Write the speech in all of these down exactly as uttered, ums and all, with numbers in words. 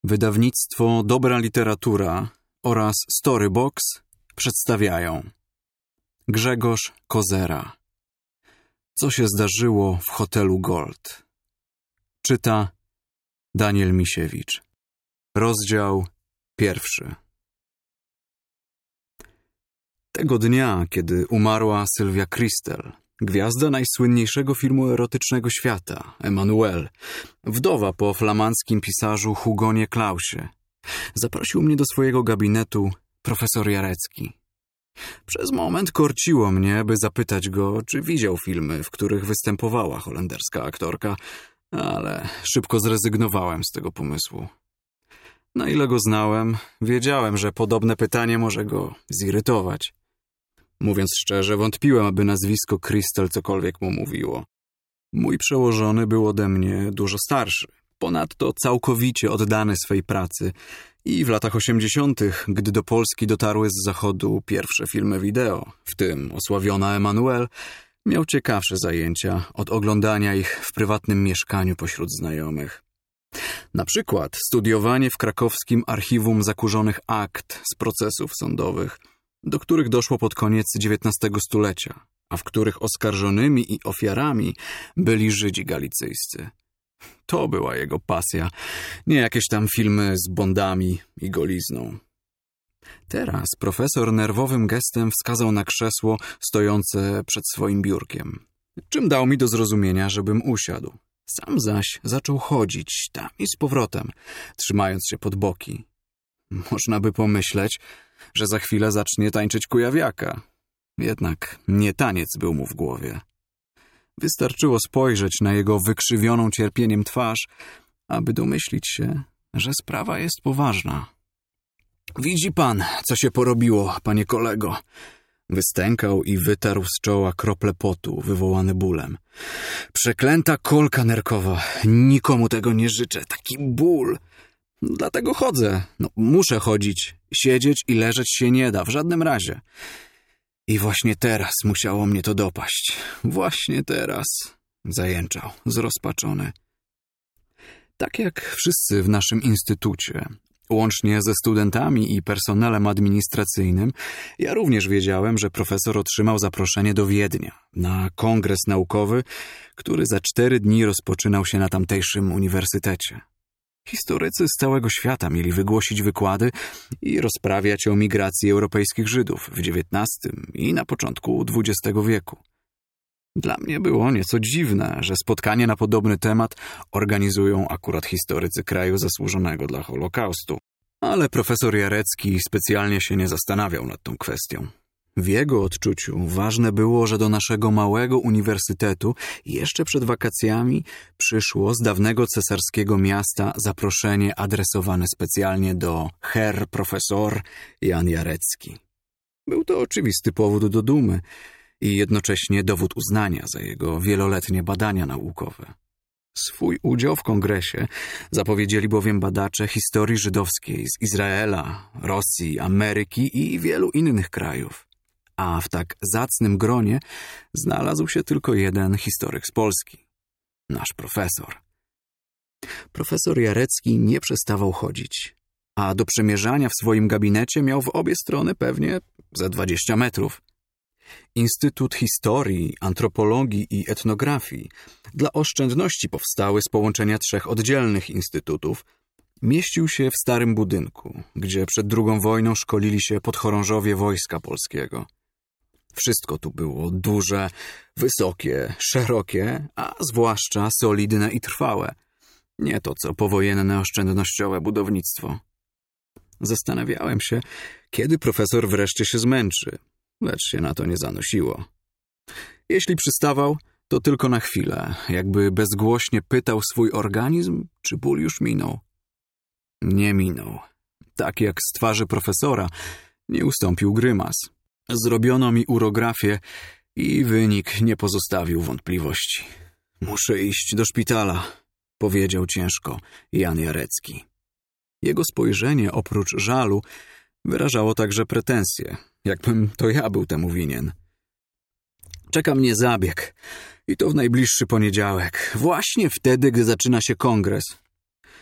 Wydawnictwo Dobra Literatura oraz Storybox przedstawiają Grzegorz Kozera. Co się zdarzyło w hotelu Gold? Czyta Daniel Misiewicz. Rozdział pierwszy. Tego dnia, kiedy umarła Sylwia Kristel, gwiazda najsłynniejszego filmu erotycznego świata, Emanuelle, wdowa po flamandzkim pisarzu Hugonie Clausie, zaprosił mnie do swojego gabinetu profesor Jarecki. Przez moment korciło mnie, by zapytać go, czy widział filmy, w których występowała holenderska aktorka, ale szybko zrezygnowałem z tego pomysłu. Na ile go znałem, wiedziałem, że podobne pytanie może go zirytować. Mówiąc szczerze, wątpiłem, aby nazwisko Kristel cokolwiek mu mówiło. Mój przełożony był ode mnie dużo starszy, ponadto całkowicie oddany swej pracy i w latach osiemdziesiątych, gdy do Polski dotarły z zachodu pierwsze filmy wideo, w tym osławiona Emanuelle, miał ciekawsze zajęcia od oglądania ich w prywatnym mieszkaniu pośród znajomych. Na przykład studiowanie w krakowskim archiwum zakurzonych akt z procesów sądowych, do których doszło pod koniec dziewiętnastego stulecia, a w których oskarżonymi i ofiarami byli Żydzi galicyjscy. To była jego pasja, nie jakieś tam filmy z Bondami i golizną. Teraz profesor nerwowym gestem wskazał na krzesło stojące przed swoim biurkiem, czym dał mi do zrozumienia, żebym usiadł. Sam zaś zaczął chodzić tam i z powrotem, trzymając się pod boki. Można by pomyśleć, że za chwilę zacznie tańczyć kujawiaka. Jednak nie taniec był mu w głowie. Wystarczyło spojrzeć na jego wykrzywioną cierpieniem twarz, aby domyślić się, że sprawa jest poważna. Widzi pan, co się porobiło, panie kolego. Wystękał i wytarł z czoła krople potu wywołane bólem. Przeklęta kolka nerkowa. Nikomu tego nie życzę. Taki ból. Dlatego chodzę. No, muszę chodzić. Siedzieć i leżeć się nie da, w żadnym razie. I właśnie teraz musiało mnie to dopaść. Właśnie teraz, zajęczał, zrozpaczony. Tak jak wszyscy w naszym instytucie, łącznie ze studentami i personelem administracyjnym, ja również wiedziałem, że profesor otrzymał zaproszenie do Wiednia na kongres naukowy, który za cztery dni rozpoczynał się na tamtejszym uniwersytecie. Historycy z całego świata mieli wygłosić wykłady i rozprawiać o migracji europejskich Żydów w dziewiętnastym i na początku dwudziestego wieku. Dla mnie było nieco dziwne, że spotkanie na podobny temat organizują akurat historycy kraju zasłużonego dla Holokaustu. Ale profesor Jarecki specjalnie się nie zastanawiał nad tą kwestią. W jego odczuciu ważne było, że do naszego małego uniwersytetu jeszcze przed wakacjami przyszło z dawnego cesarskiego miasta zaproszenie adresowane specjalnie do Herr Profesor Jan Jarecki. Był to oczywisty powód do dumy i jednocześnie dowód uznania za jego wieloletnie badania naukowe. Swój udział w kongresie zapowiedzieli bowiem badacze historii żydowskiej z Izraela, Rosji, Ameryki i wielu innych krajów. A w tak zacnym gronie znalazł się tylko jeden historyk z Polski. Nasz profesor. Profesor Jarecki nie przestawał chodzić, a do przemierzania w swoim gabinecie miał w obie strony pewnie ze dwadzieścia metrów. Instytut Historii, Antropologii i Etnografii, dla oszczędności powstały z połączenia trzech oddzielnych instytutów, mieścił się w starym budynku, gdzie przed drugą wojną szkolili się podchorążowie Wojska Polskiego. Wszystko tu było duże, wysokie, szerokie, a zwłaszcza solidne i trwałe. Nie to, co powojenne oszczędnościowe budownictwo. Zastanawiałem się, kiedy profesor wreszcie się zmęczy, lecz się na to nie zanosiło. Jeśli przystawał, to tylko na chwilę, jakby bezgłośnie pytał swój organizm, czy ból już minął. Nie minął. Tak jak z twarzy profesora nie ustąpił grymas. Zrobiono mi urografię i wynik nie pozostawił wątpliwości. Muszę iść do szpitala, powiedział ciężko Jan Jarecki. Jego spojrzenie oprócz żalu wyrażało także pretensje, jakbym to ja był temu winien. Czeka mnie zabieg i to w najbliższy poniedziałek, właśnie wtedy, gdy zaczyna się kongres.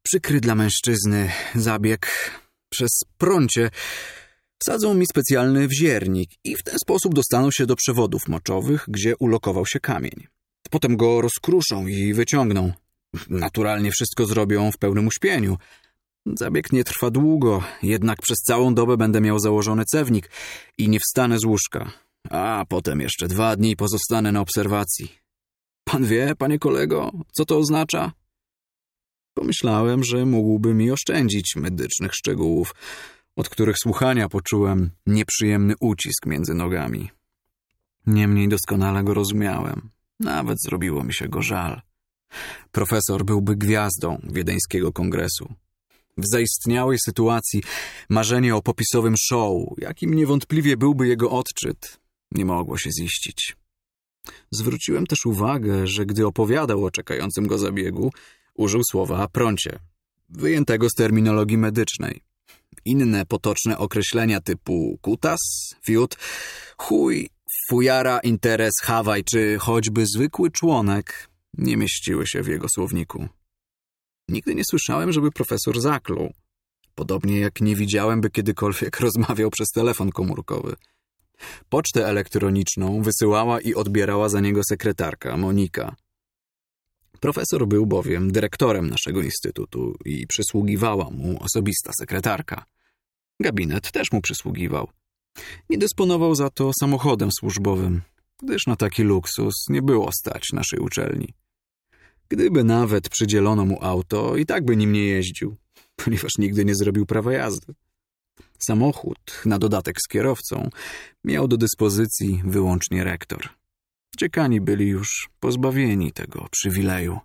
przykry dla mężczyzny zabieg. Przez prącie wsadzą mi specjalny wziernik i w ten sposób dostaną się do przewodów moczowych, gdzie ulokował się kamień. Potem go rozkruszą i wyciągną. Naturalnie wszystko zrobią w pełnym uśpieniu. Zabieg nie trwa długo, jednak przez całą dobę będę miał założony cewnik i nie wstanę z łóżka. A potem jeszcze dwa dni pozostanę na obserwacji. Pan wie, panie kolego, co to oznacza? Pomyślałem, że mógłby mi oszczędzić medycznych szczegółów, od których słuchania poczułem nieprzyjemny ucisk między nogami. Niemniej doskonale go rozumiałem. Nawet zrobiło mi się go żal. Profesor byłby gwiazdą wiedeńskiego kongresu. W zaistniałej sytuacji marzenie o popisowym show, jakim niewątpliwie byłby jego odczyt, nie mogło się ziścić. Zwróciłem też uwagę, że gdy opowiadał o czekającym go zabiegu, użył słowa prącie, wyjętego z terminologii medycznej. Inne potoczne określenia typu kutas, fiut, chuj, fujara, interes, hawaj czy choćby zwykły członek nie mieściły się w jego słowniku. Nigdy nie słyszałem, żeby profesor zaklął. Podobnie jak nie widziałem, by kiedykolwiek rozmawiał przez telefon komórkowy. Pocztę elektroniczną wysyłała i odbierała za niego sekretarka Monika. Profesor był bowiem dyrektorem naszego instytutu i przysługiwała mu osobista sekretarka. Gabinet też mu przysługiwał. Nie dysponował za to samochodem służbowym, gdyż na taki luksus nie było stać naszej uczelni. Gdyby nawet przydzielono mu auto, i tak by nim nie jeździł, ponieważ nigdy nie zrobił prawa jazdy. Samochód, na dodatek z kierowcą, miał do dyspozycji wyłącznie rektor. Dziekani byli już pozbawieni tego przywileju.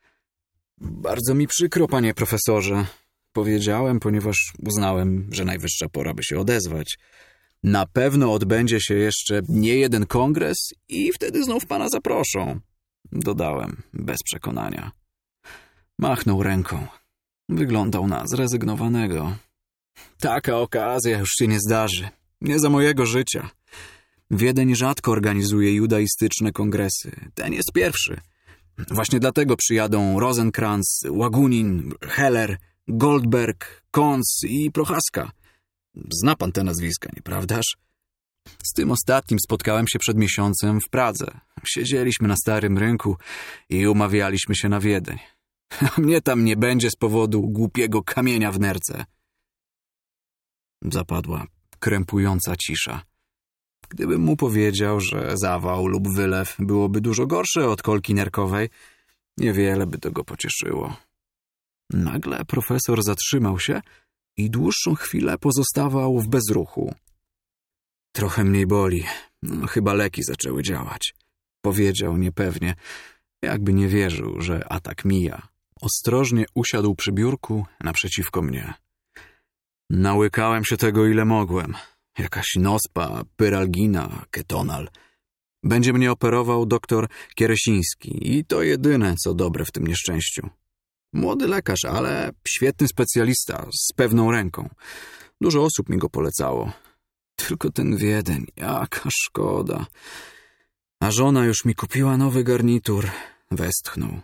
Bardzo mi przykro, panie profesorze, powiedziałem, ponieważ uznałem, że najwyższa pora by się odezwać. Na pewno odbędzie się jeszcze nie jeden kongres i wtedy znów pana zaproszą, dodałem bez przekonania. Machnął ręką. Wyglądał na zrezygnowanego. Taka okazja już się nie zdarzy. Nie za mojego życia. Wiedeń rzadko organizuje judaistyczne kongresy. Ten jest pierwszy. Właśnie dlatego przyjadą Rosenkrantz, Łagunin, Heller, Goldberg, Kons i Prochaska. Zna pan te nazwiska, nieprawdaż? Z tym ostatnim spotkałem się przed miesiącem w Pradze. Siedzieliśmy na Starym Rynku i umawialiśmy się na Wiedeń. A mnie tam nie będzie z powodu głupiego kamienia w nerce. Zapadła krępująca cisza. Gdybym mu powiedział, że zawał lub wylew byłoby dużo gorsze od kolki nerkowej, niewiele by to go pocieszyło. Nagle profesor zatrzymał się i dłuższą chwilę pozostawał w bezruchu. Trochę mniej boli. No, chyba leki zaczęły działać. Powiedział niepewnie, jakby nie wierzył, że atak mija. Ostrożnie usiadł przy biurku naprzeciwko mnie. Nałykałem się tego, ile mogłem. Jakaś nospa, pyralgina, ketonal. Będzie mnie operował doktor Kieresiński i to jedyne, co dobre w tym nieszczęściu. Młody lekarz, ale świetny specjalista, z pewną ręką. Dużo osób mi go polecało. Tylko ten Wiedeń, jaka szkoda. A żona już mi kupiła nowy garnitur. Westchnął.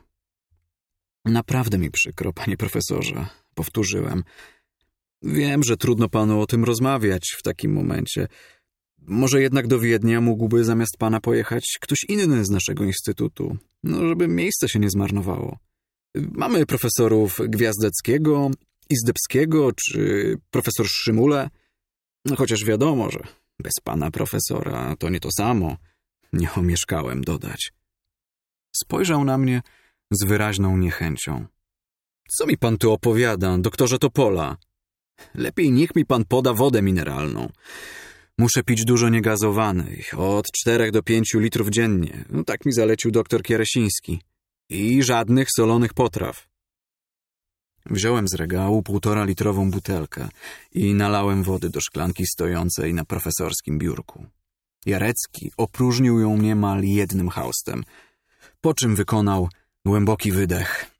Naprawdę mi przykro, panie profesorze, powtórzyłem. Wiem, że trudno panu o tym rozmawiać w takim momencie. Może jednak do Wiednia mógłby zamiast pana pojechać ktoś inny z naszego instytutu, no żeby miejsce się nie zmarnowało. Mamy profesorów Gwiazdeckiego, Izdebskiego czy profesor Szymule. No chociaż wiadomo, że bez pana profesora to nie to samo. Nie omieszkałem dodać. Spojrzał na mnie z wyraźną niechęcią. Co mi pan tu opowiada, doktorze Topola? Lepiej niech mi pan poda wodę mineralną. Muszę pić dużo niegazowanych, od czterech do pięciu litrów dziennie. No, tak mi zalecił doktor Kieresiński. I żadnych solonych potraw. Wziąłem z regału półtora litrową butelkę i nalałem wody do szklanki stojącej na profesorskim biurku. Jarecki opróżnił ją niemal jednym haustem, po czym wykonał głęboki wydech.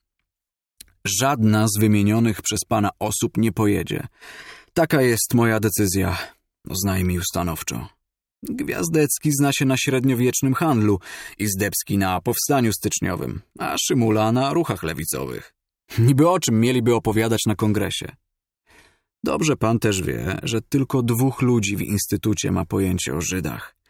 Żadna z wymienionych przez pana osób nie pojedzie. Taka jest moja decyzja, oznajmił stanowczo. Gwiazdecki zna się na średniowiecznym handlu, Izdebski na powstaniu styczniowym, a Szymula na ruchach lewicowych. Niby o czym mieliby opowiadać na kongresie? Dobrze pan też wie, że tylko dwóch ludzi w instytucie ma pojęcie o Żydach.